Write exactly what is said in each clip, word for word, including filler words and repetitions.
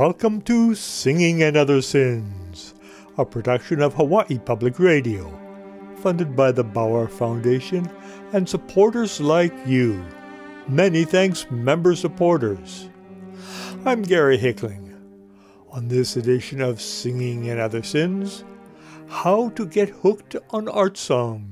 Welcome to Singing and Other Sins, a production of Hawaii Public Radio, funded by the Bauer Foundation and supporters like you. Many thanks, member supporters. I'm Gary Hickling. On this edition of Singing and Other Sins, how to get hooked on art song.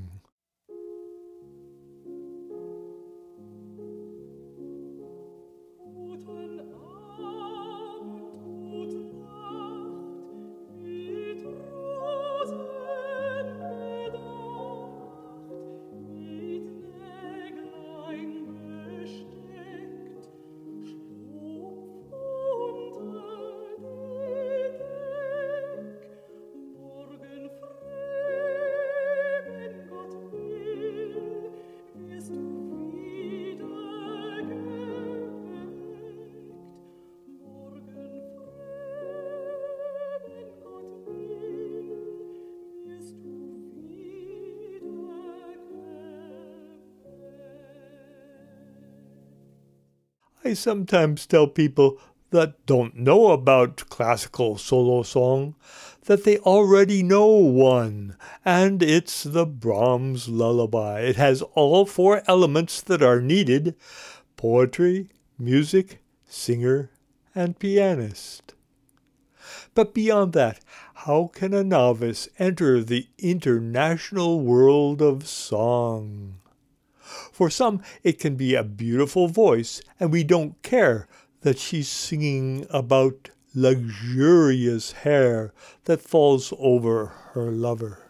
I sometimes tell people that don't know about classical solo song that they already know one, and it's the Brahms Lullaby. It has all four elements that are needed: poetry, music, singer, and pianist. But beyond that, how can a novice enter the international world of song? For some, it can be a beautiful voice, and we don't care that she's singing about luxurious hair that falls over her lover.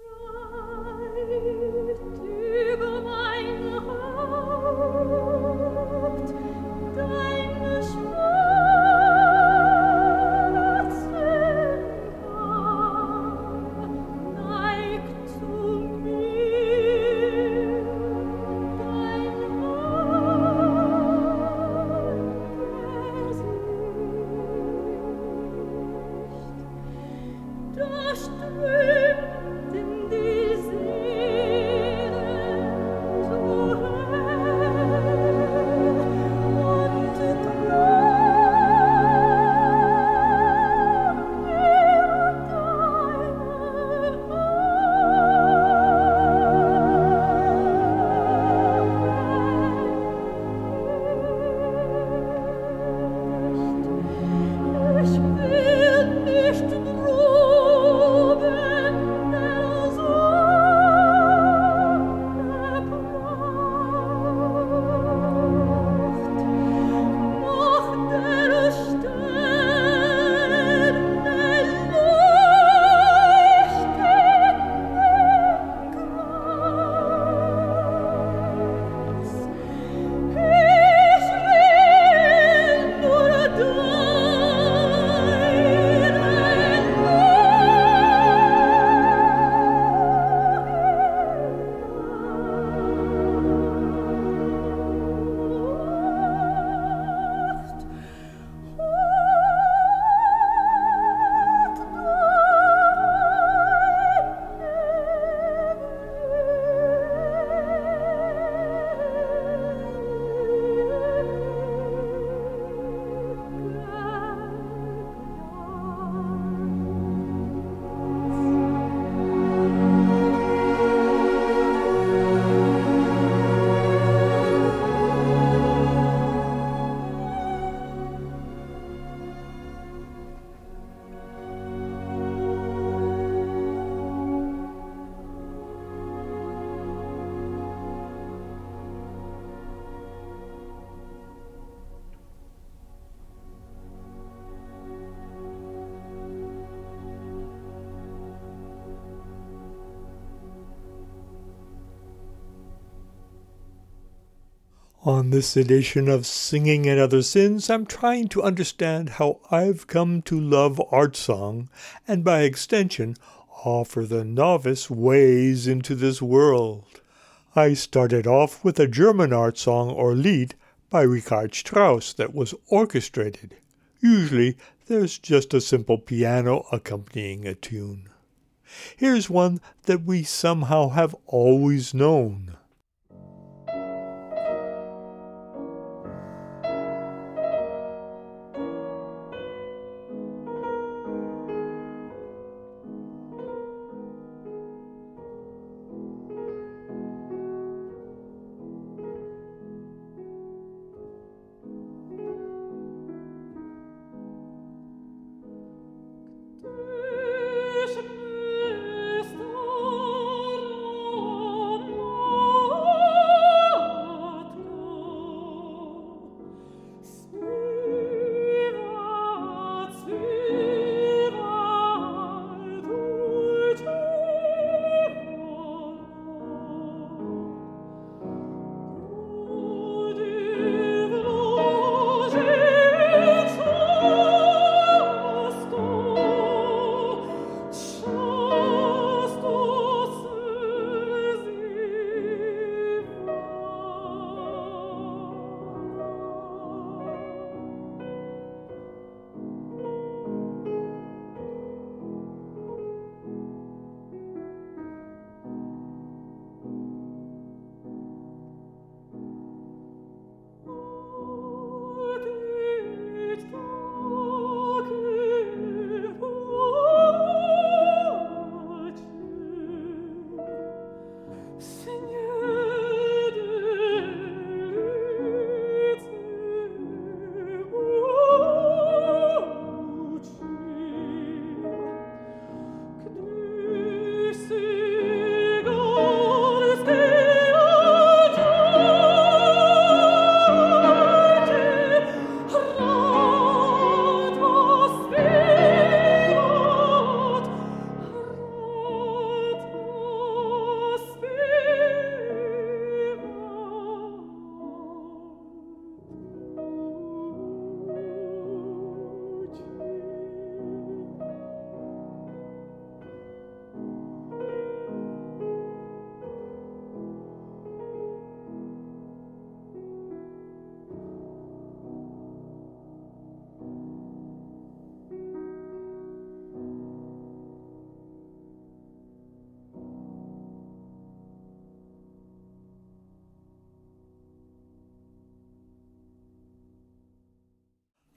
On this edition of Singing and Other Sins, I'm trying to understand how I've come to love art song, and by extension, offer the novice ways into this world. I started off with a German art song or Lied by Richard Strauss that was orchestrated. Usually, there's just a simple piano accompanying a tune. Here's one that we somehow have always known.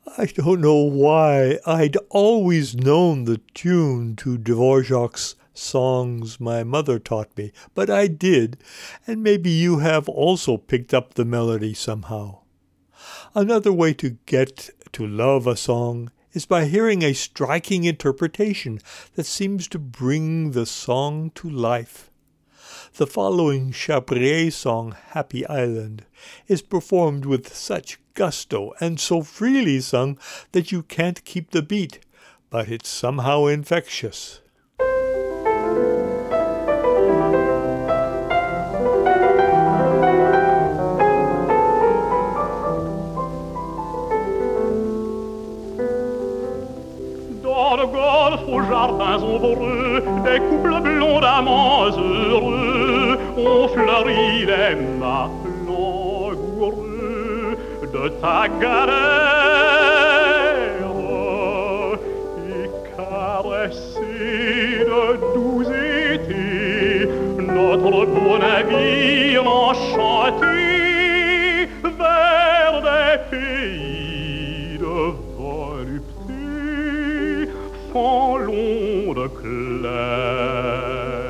I don't know why. I'd always known the tune to Dvorak's songs my mother taught me, but I did, and maybe you have also picked up the melody somehow. Another way to get to love a song is by hearing a striking interpretation that seems to bring the song to life. The following Chabrier song, Happy Island, is performed with such gusto and so freely sung that you can't keep the beat, but it's somehow infectious. Dans le golfe, aux jardins ombreux, des couples blonds d'amants heureux ont fleuri les mâts langoureux de ta galère et caressé de doux étés notre beau navire enchanté vers des pays de volupté font l'onde claire.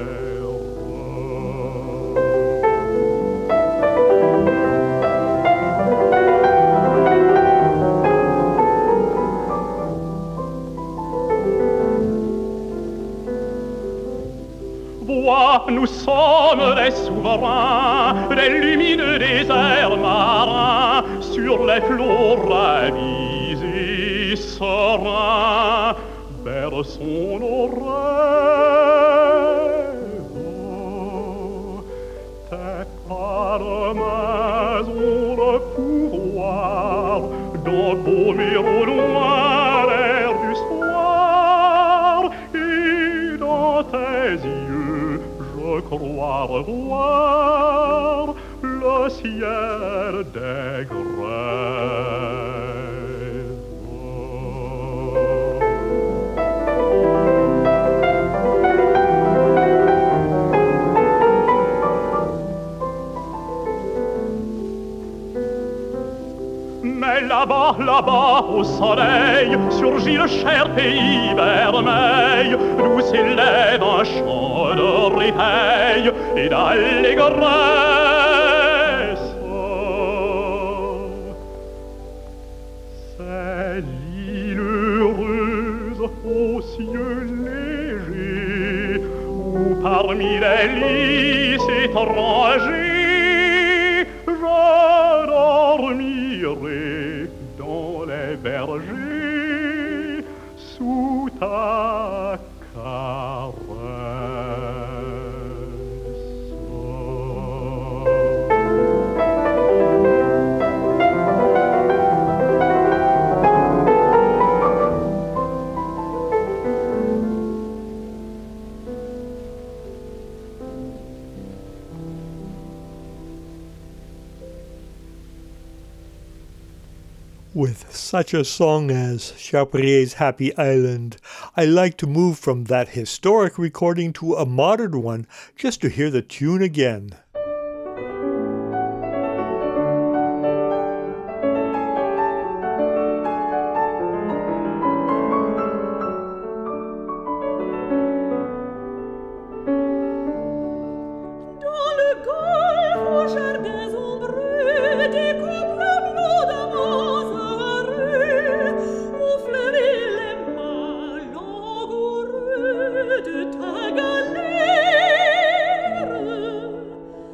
Vois, nous sommes les souverains des lumineux déserts marins sur les flots ravis et sereins. Berçons nos rêves, tes parmains ont le pouvoir d'embaumer au loin l'air du soir, et dans tes yeux je crois revoir le ciel des grèves. Mais là-bas, là-bas, au soleil, surgit le cher pays vermeil, d'où s'élève un chant de réveil et d'allégresse. C'est l'île heureuse aux cieux légers, où parmi les lys étrangers, je dormirai dans les bergers sous ta With such a song as Chabrier's Happy Island, I like to move from that historic recording to a modern one just to hear the tune again. De ta galère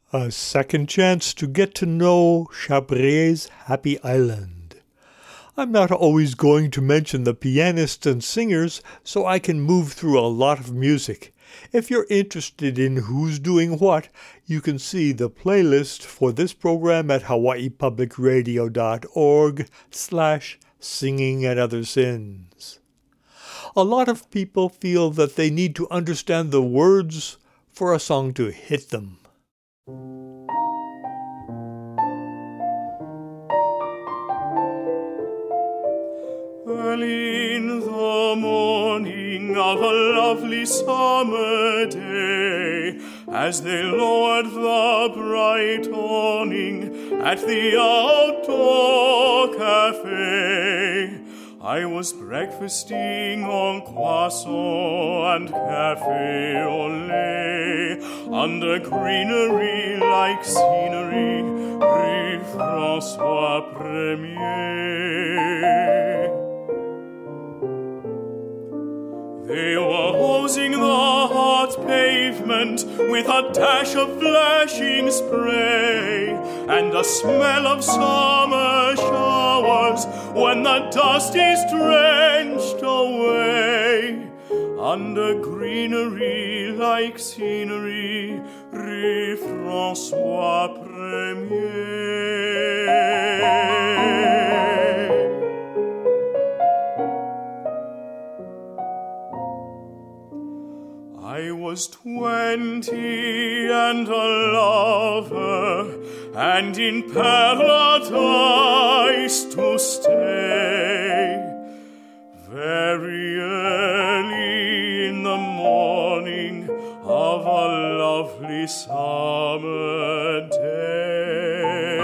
A second chance to get to know Chabrer's Happy Island. I'm not always going to mention the pianists and singers, so I can move through a lot of music. If you're interested in who's doing what, you can see the playlist for this program at hawaiipublicradio.org slash singing and other sins. A lot of people feel that they need to understand the words for a song to hit them. Early in the morning of a lovely summer day, as they lowered the bright awning at the outdoor cafe, I was breakfasting on croissant and cafe au lait, under greenery like scenery, Rue François Premier. They were hosing the hot pavement with a dash of flashing spray and a smell of summer showers when the dust is drenched away. Under greenery like scenery, Rue François Premier. I was twenty and a lover, and in paradise to stay. Very early in the morning of a lovely summer day.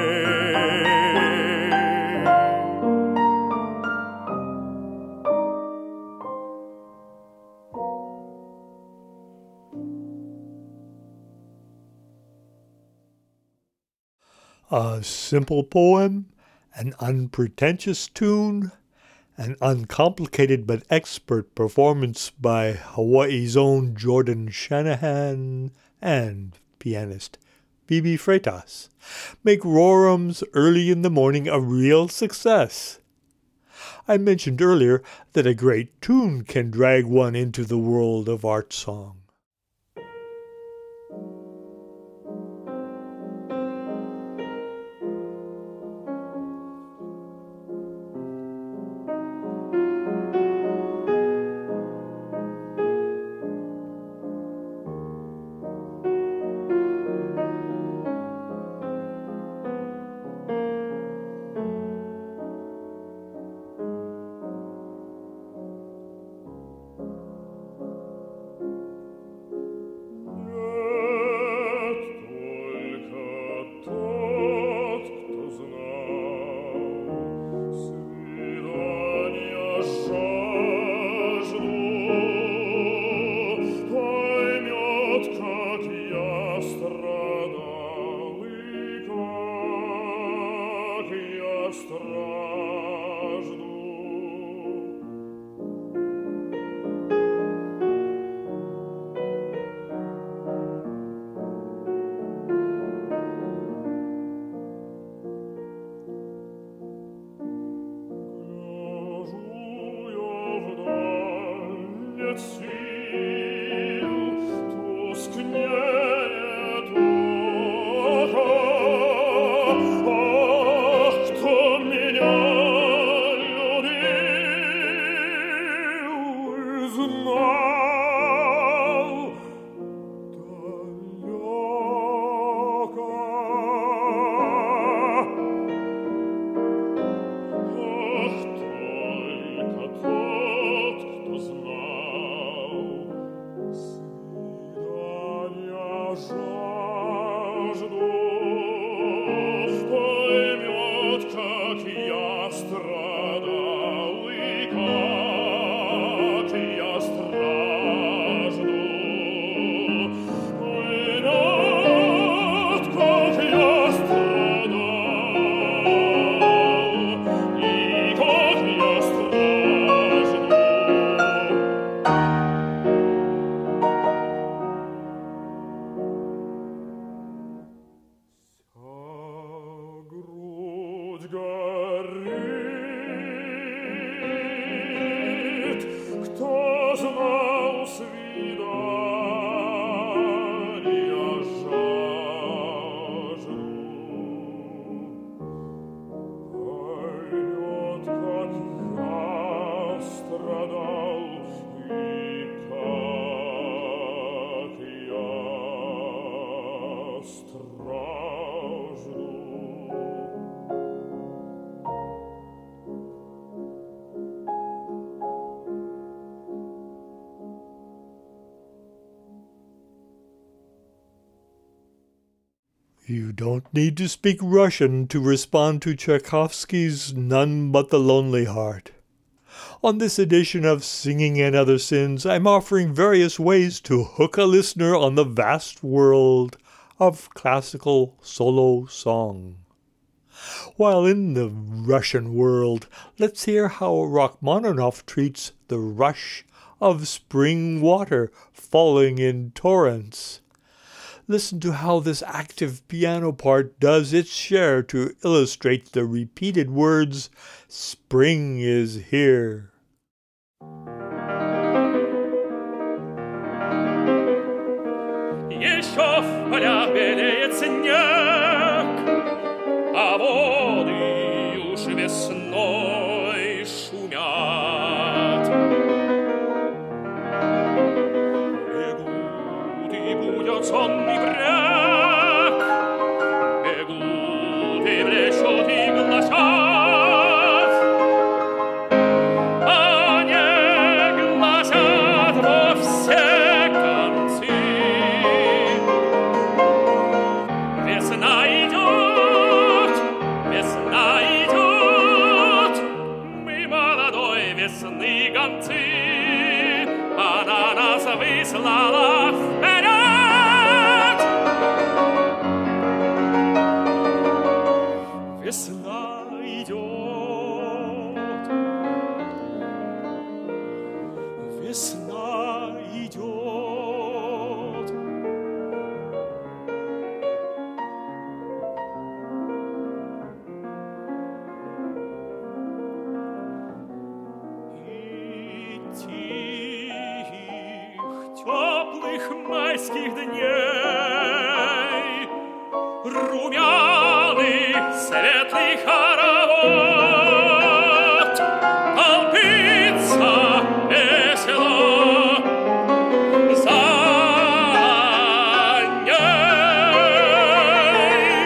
A simple poem, an unpretentious tune, an uncomplicated but expert performance by Hawaii's own Jordan Shanahan and pianist Phoebe Freitas make Rorum's Early in the Morning a real success. I mentioned earlier that a great tune can drag one into the world of art song. горит. Кто знал свидания жажду? Пойдет, как я страдал, и как я стражду. You don't need to speak Russian to respond to Tchaikovsky's None But the Lonely Heart. On this edition of Singing and Other Sins, I'm offering various ways to hook a listener on the vast world of classical solo song. While in the Russian world, let's hear how Rachmaninoff treats the rush of spring water falling in torrents. Listen to how this active piano part does its share to illustrate the repeated words, "Spring is here." Еще в полях белеет снег, а воды уж весной шумят. Бегут и будят сонный бряг, бегут и блещут и гласят, а не гласят во все концы. Весна идет, весна идет, мы молодой весны гонцы, она нас выслала вперед. Весна идет, весна идет. И тих, теплых майских дней румяный светлый хоровод толпится весело за ней.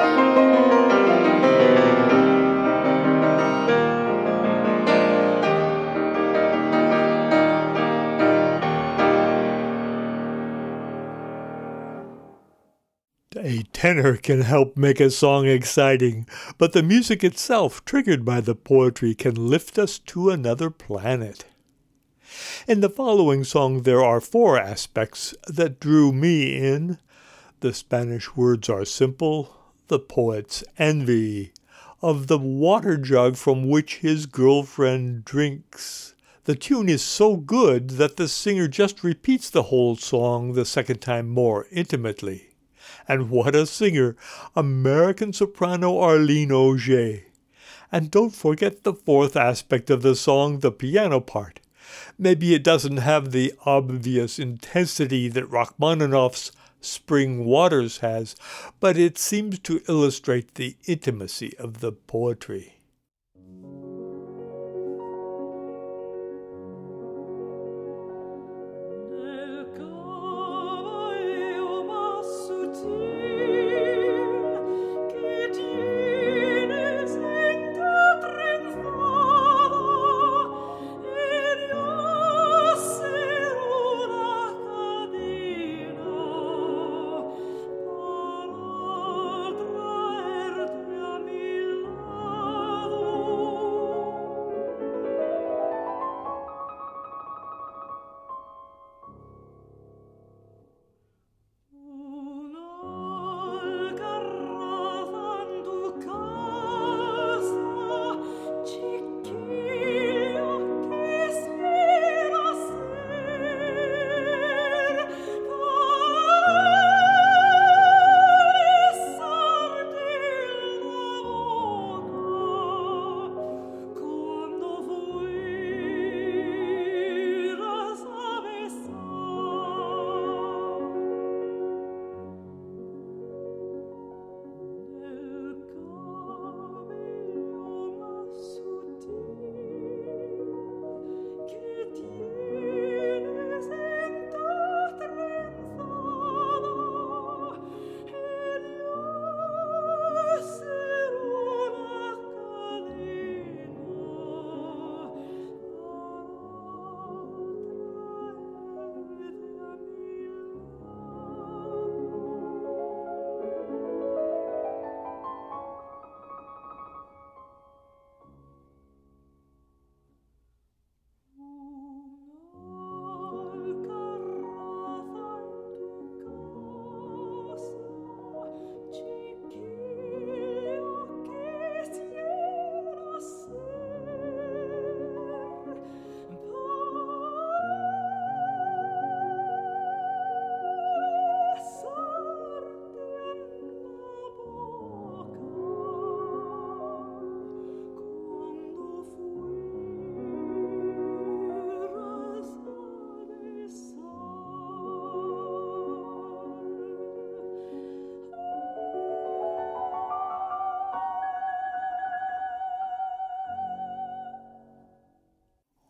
A tenor can help make a song exciting, but the music itself, triggered by the poetry, can lift us to another planet. In the following song, there are four aspects that drew me in. The Spanish words are simple, the poet's envy of the water jug from which his girlfriend drinks. The tune is so good that the singer just repeats the whole song the second time more intimately. And what a singer! American soprano Arlene Auger. And don't forget the fourth aspect of the song, the piano part. Maybe it doesn't have the obvious intensity that Rachmaninoff's Spring Waters has, but it seems to illustrate the intimacy of the poetry. Tra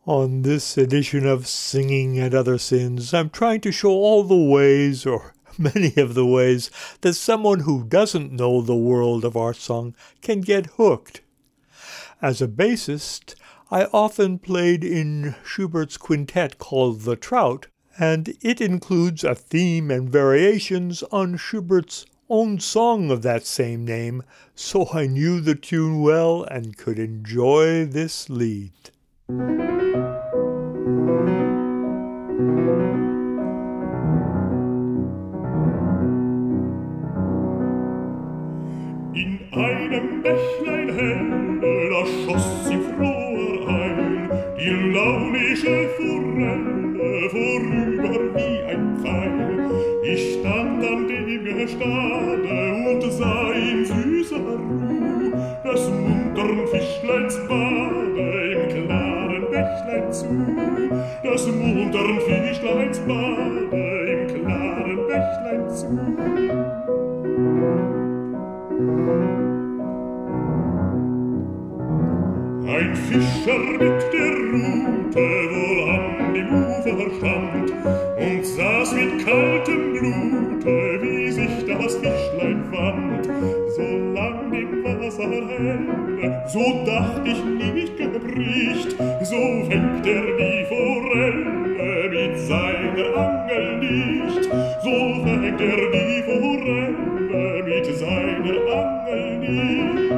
On this edition of Singing and Other Sins, I'm trying to show all the ways, or many of the ways, that someone who doesn't know the world of art song can get hooked. As a bassist, I often played in Schubert's quintet called The Trout, and it includes a theme and variations on Schubert's own song of that same name, so I knew the tune well and could enjoy this lead. In einem Bächlein hell, da schoss im Froher ein, die launische Forelle vorüber wie ein Pfeil. Ich stand an dem Gestade und sah in süßer Ruh des muntern Fischleins Bade im klaren Bächlein zu, des muntern Fischleins Bade im klaren Bächlein zu. Ein Fischer mit der Rute wohl an dem Ufer stand und saß mit kaltem Blute, wie sich das Fischlein fand. So lang im Wasser hell, so dacht ich nicht gebricht, so fängt er die Forelle mit seiner Angel nicht, so fängt er die Forelle mit seiner Angel nicht.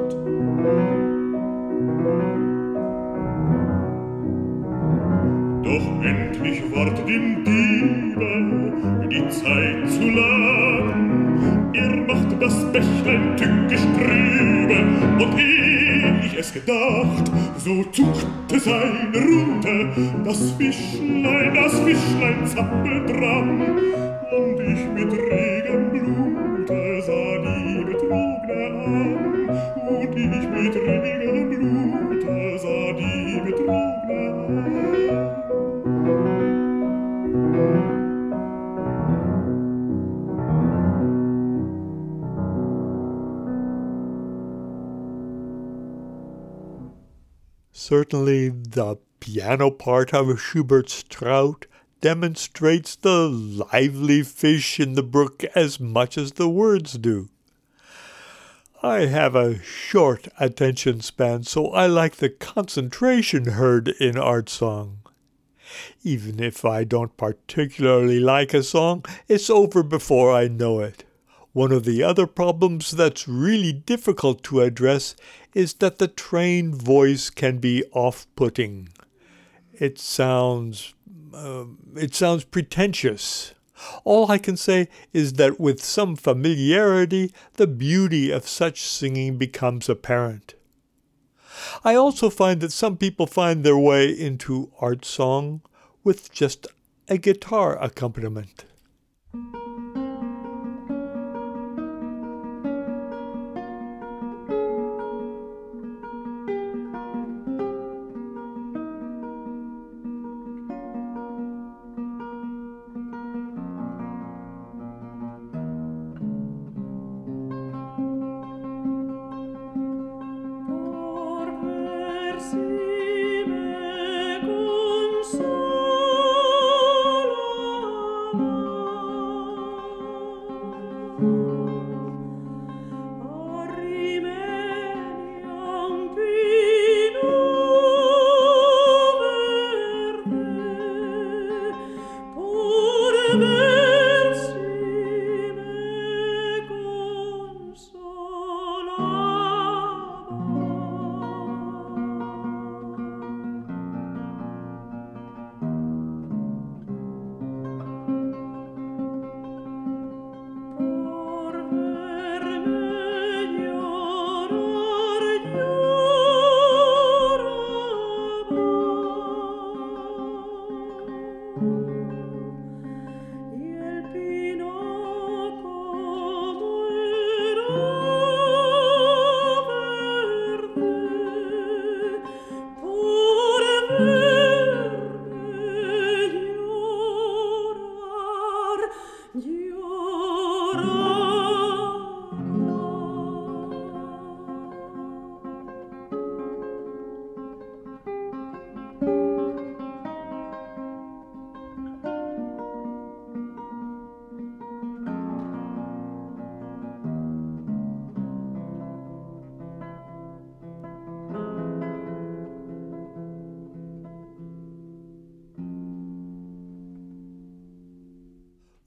Doch endlich ward dem Diebe die Zeit zu lang. Er macht das Bächlein tückisch trübe, und ehe ich es gedacht, so zuckte seine Rute, das Fischlein, das Fischlein zappelt dran. Und ich mit regem Blute sah die Betrogene an, und ich mit regem Blute sah die Betrogene an. Certainly the piano part of Schubert's Trout demonstrates the lively fish in the brook as much as the words do. I have a short attention span, so I like the concentration heard in art song. Even if I don't particularly like a song, it's over before I know it. One of the other problems that's really difficult to address is that the trained voice can be off-putting. It sounds, uh, it sounds pretentious. All I can say is that with some familiarity, the beauty of such singing becomes apparent. I also find that some people find their way into art song with just a guitar accompaniment. Consola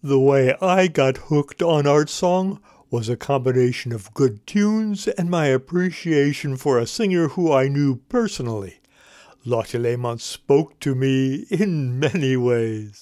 The way I got hooked on art song was a combination of good tunes and my appreciation for a singer who I knew personally. Lotte Lehmann spoke to me in many ways.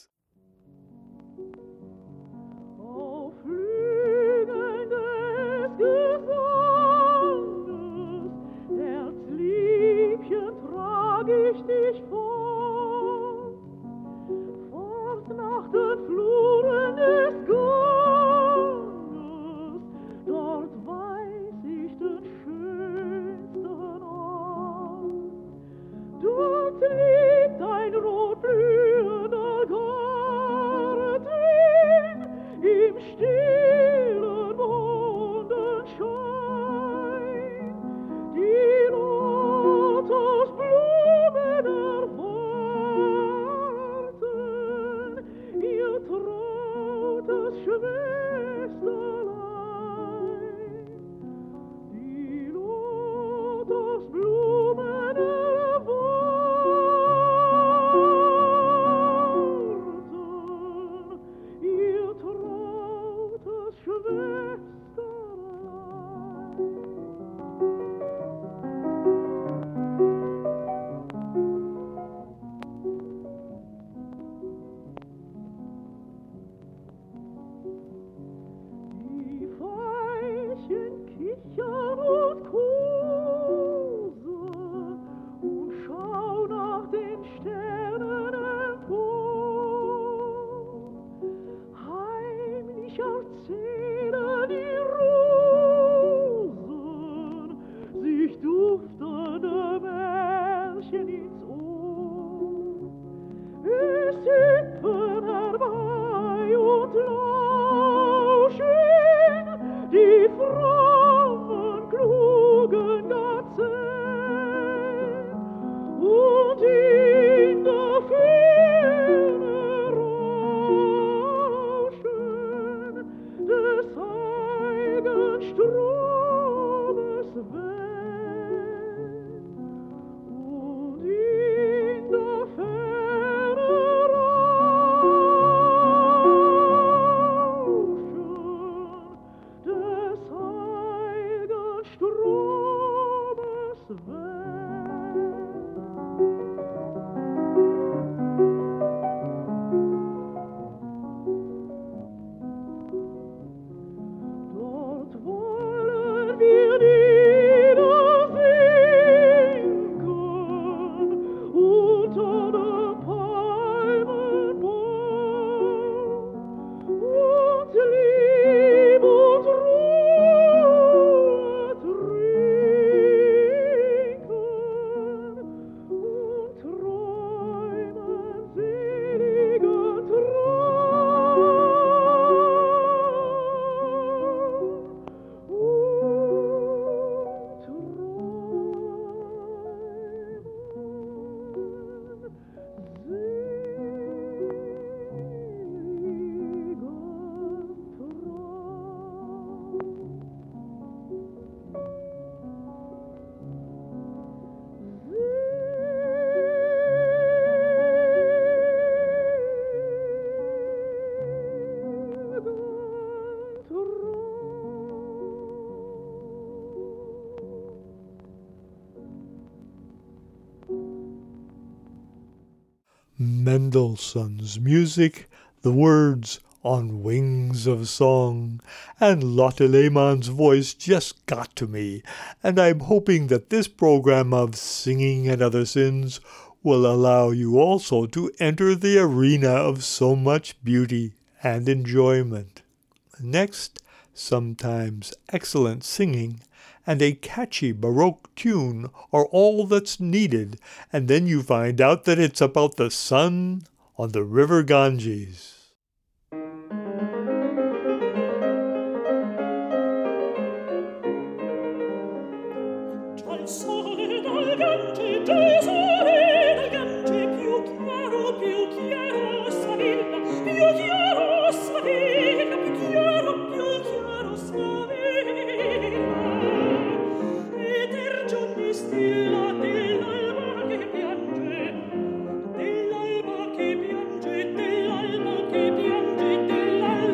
Mendelssohn's music, the words On Wings of Song, and Lotte Lehmann's voice just got to me, and I'm hoping that this program of Singing and Other Sins will allow you also to enter the arena of so much beauty and enjoyment. Next, sometimes excellent singing and a catchy Baroque tune are all that's needed, and then you find out that it's about the sun on the river Ganges. Dell'alba che piange, dell'alba che piange, dell'alba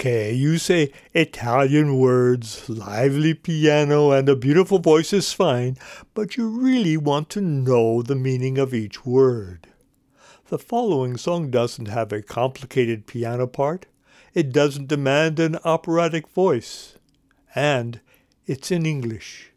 Okay, you say Italian words, lively piano, and a beautiful voice is fine, but you really want to know the meaning of each word. The following song doesn't have a complicated piano part, it doesn't demand an operatic voice, and it's in English.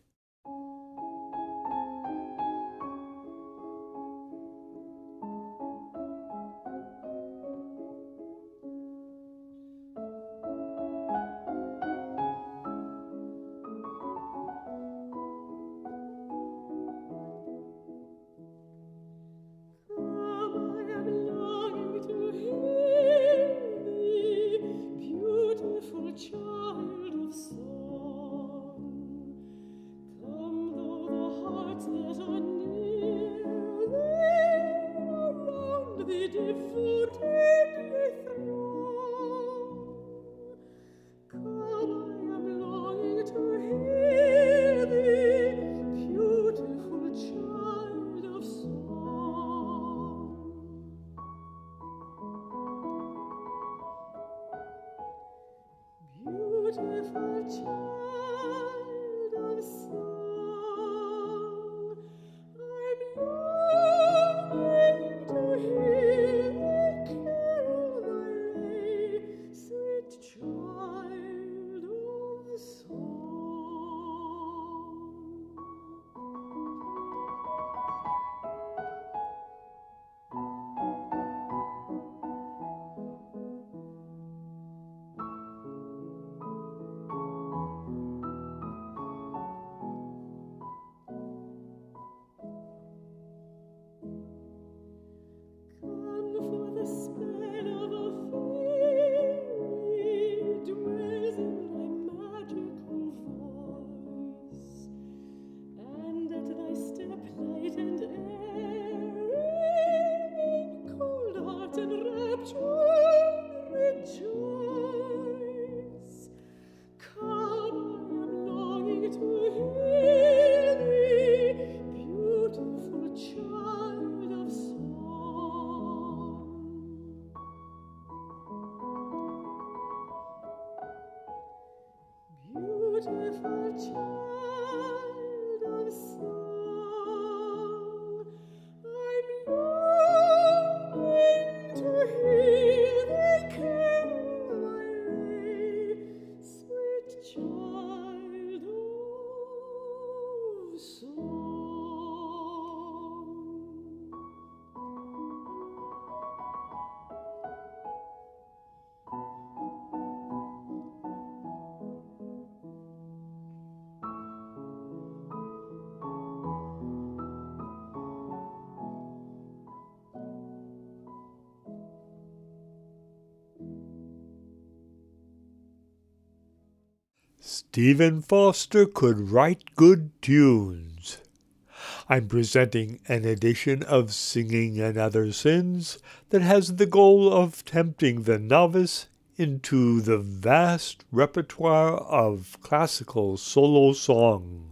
Stephen Foster could write good tunes. I'm presenting an edition of Singing and Other Sins that has the goal of tempting the novice into the vast repertoire of classical solo song.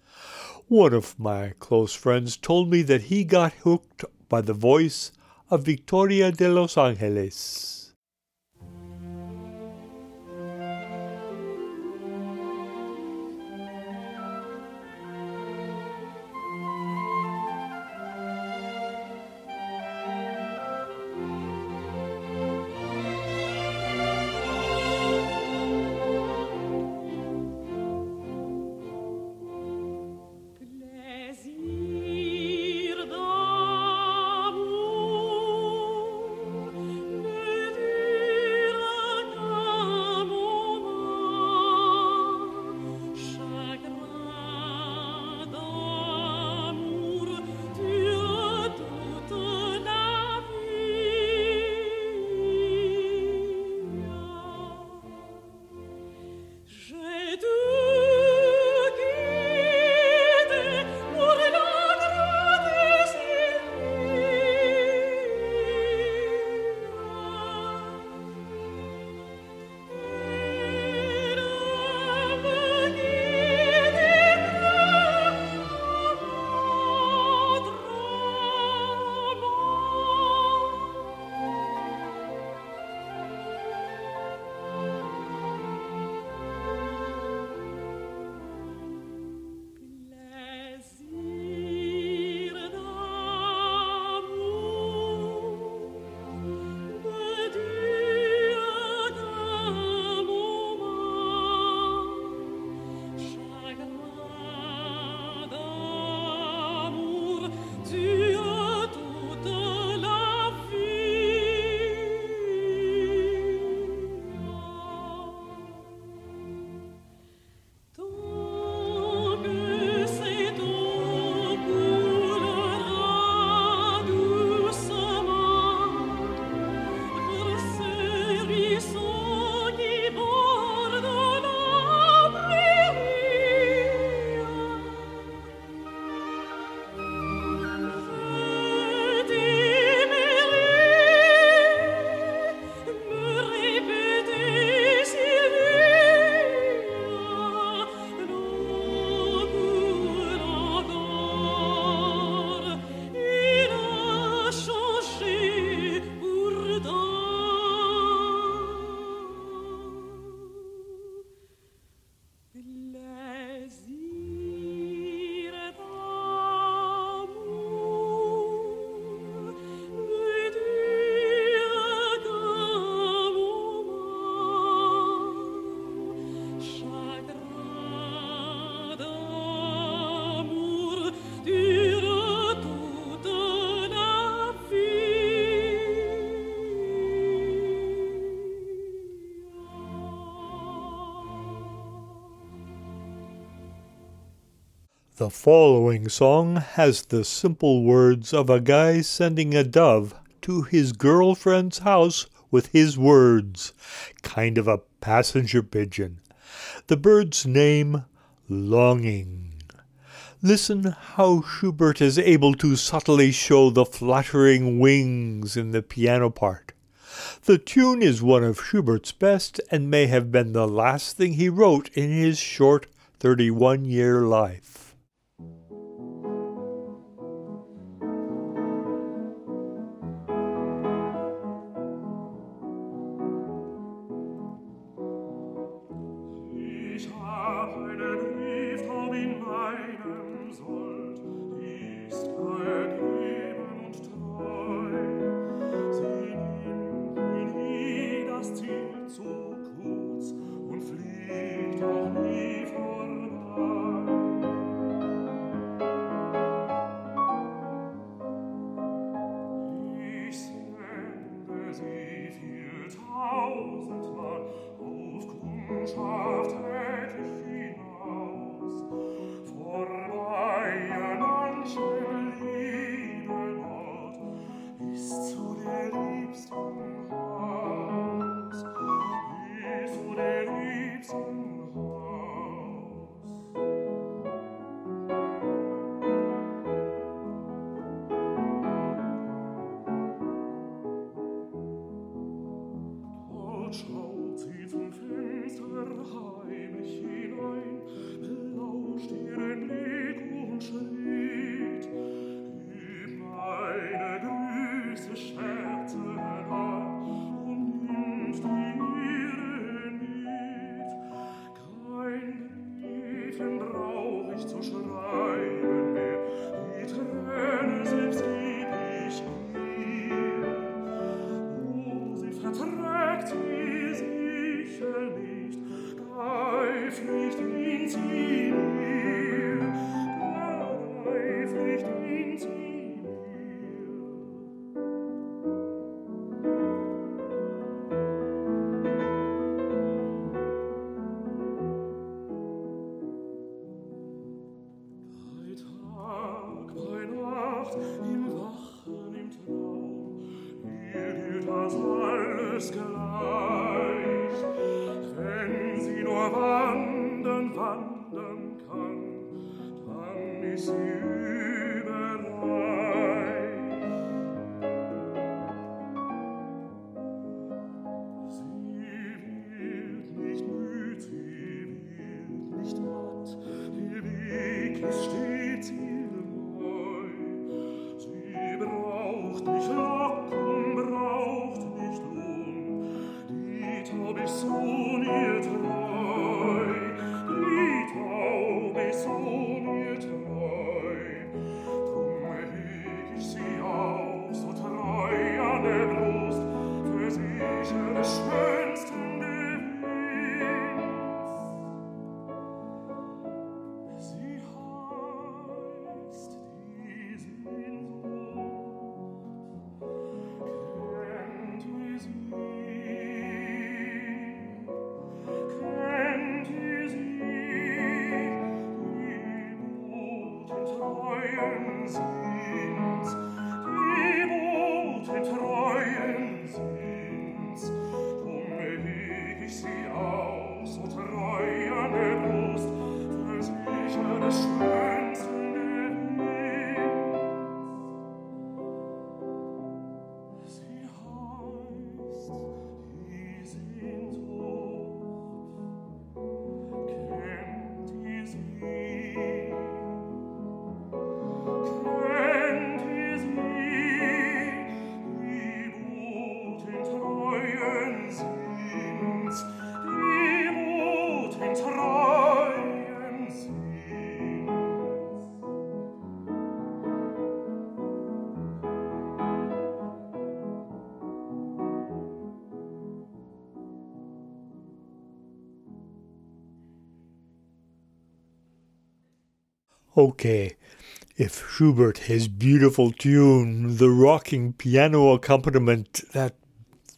One of my close friends told me that he got hooked by the voice of Victoria de Los Angeles. Plaisir d'amour The following song has the simple words of a guy sending a dove to his girlfriend's house with his words, kind of a passenger pigeon. The bird's name, Longing. Listen how Schubert is able to subtly show the fluttering wings in the piano part. The tune is one of Schubert's best and may have been the last thing he wrote in his short thirty-one-year life. Okay, if Schubert, his beautiful tune, the rocking piano accompaniment, that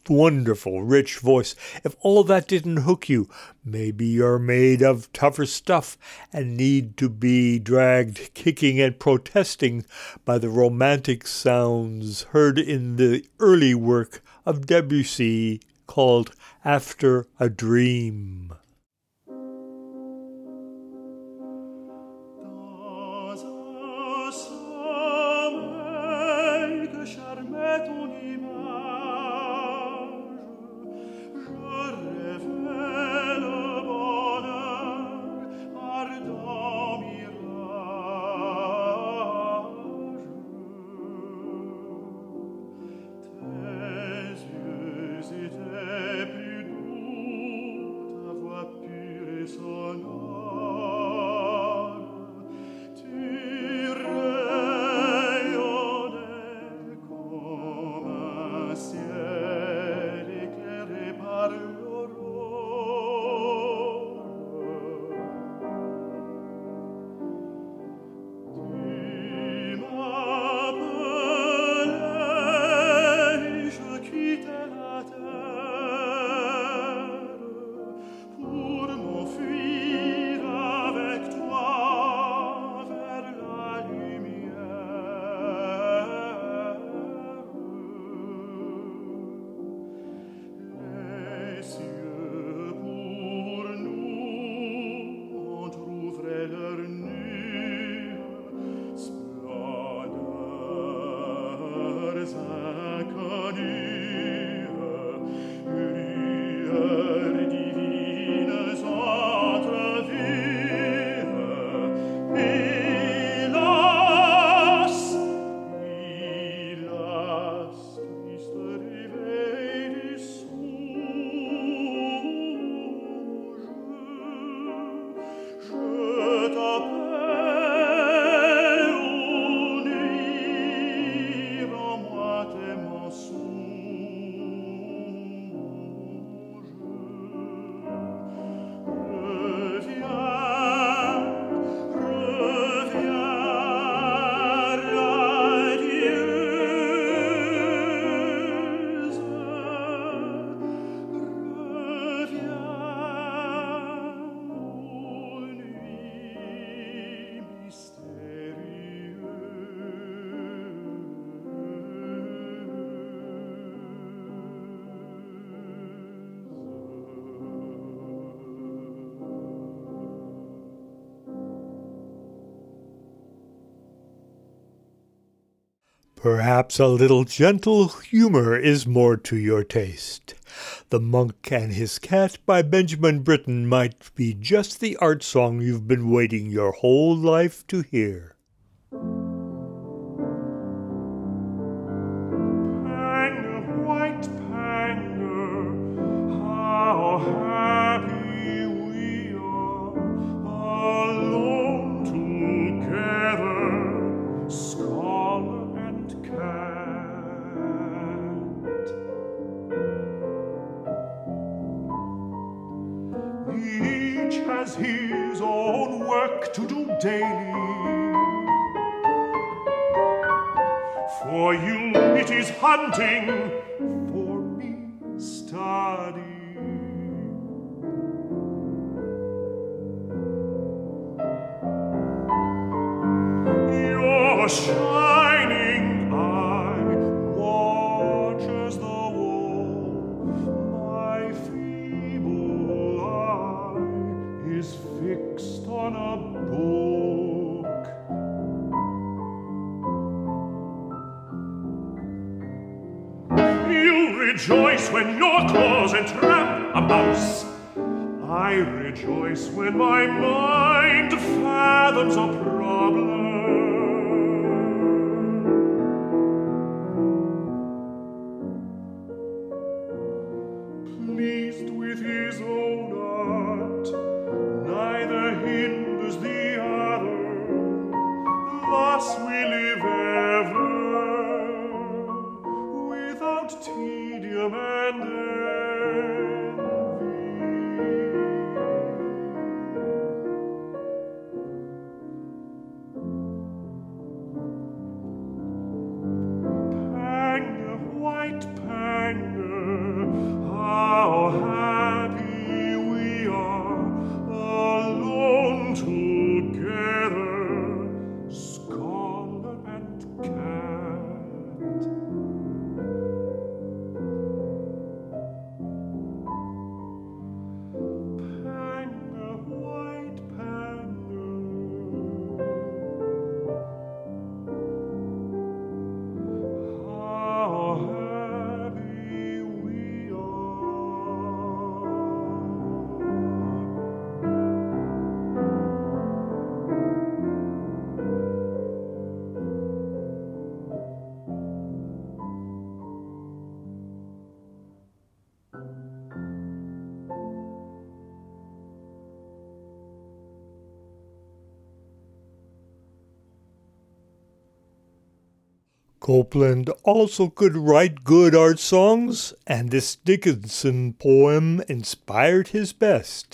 wonderful, rich voice, if all that didn't hook you, maybe you're made of tougher stuff and need to be dragged kicking and protesting by the romantic sounds heard in the early work of Debussy called After a Dream. Perhaps a little gentle humor is more to your taste. The Monk and His Cat by Benjamin Britten might be just the art song you've been waiting your whole life to hear. Panga, white panga, how happy we are, alone together, scholar and cat. Each has his own work to do daily. For you it is hunting, for me study. Your shining eye watches the wall. My feeble eye is fixed on a book. You rejoice when your claws entrap a mouse. I rejoice when my mind fathoms a problem. Pleased with his own art, neither hinders the other. Thus we live ever, without tedium and envy. Copeland also could write good art songs, and this Dickinson poem inspired his best.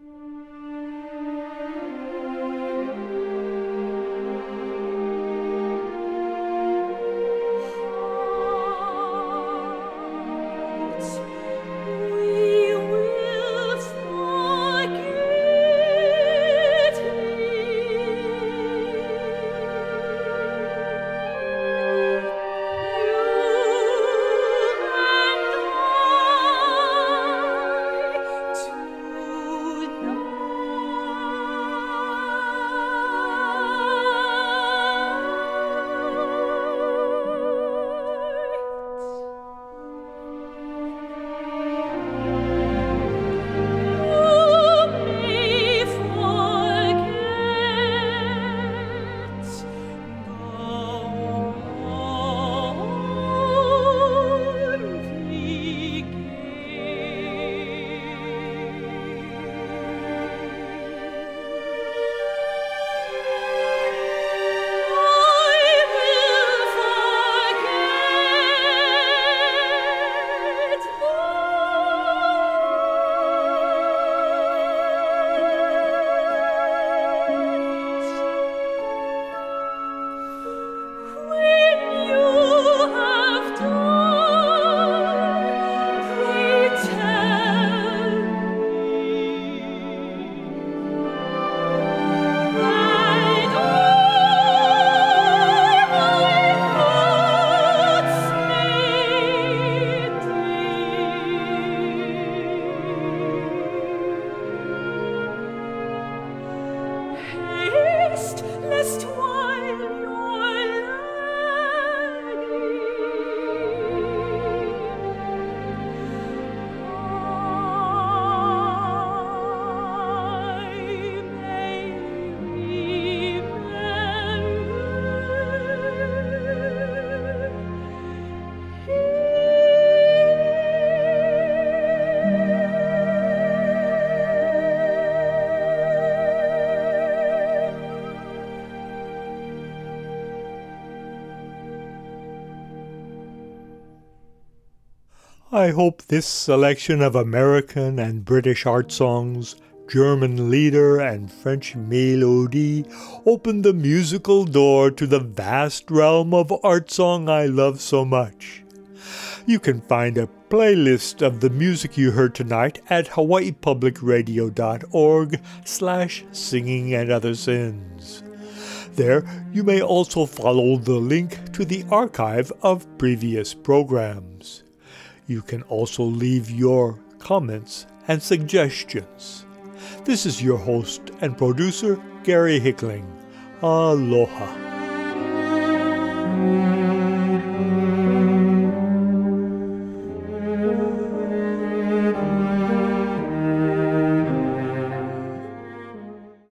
I hope this selection of American and British art songs, German Lieder and French Mélodie opened the musical door to the vast realm of art song I love so much. You can find a playlist of the music you heard tonight at hawaii public radio dot org slash singing and other sins. There you may also follow the link to the archive of previous programs. You can also leave your comments and suggestions. This is your host and producer, Gary Hickling. Aloha.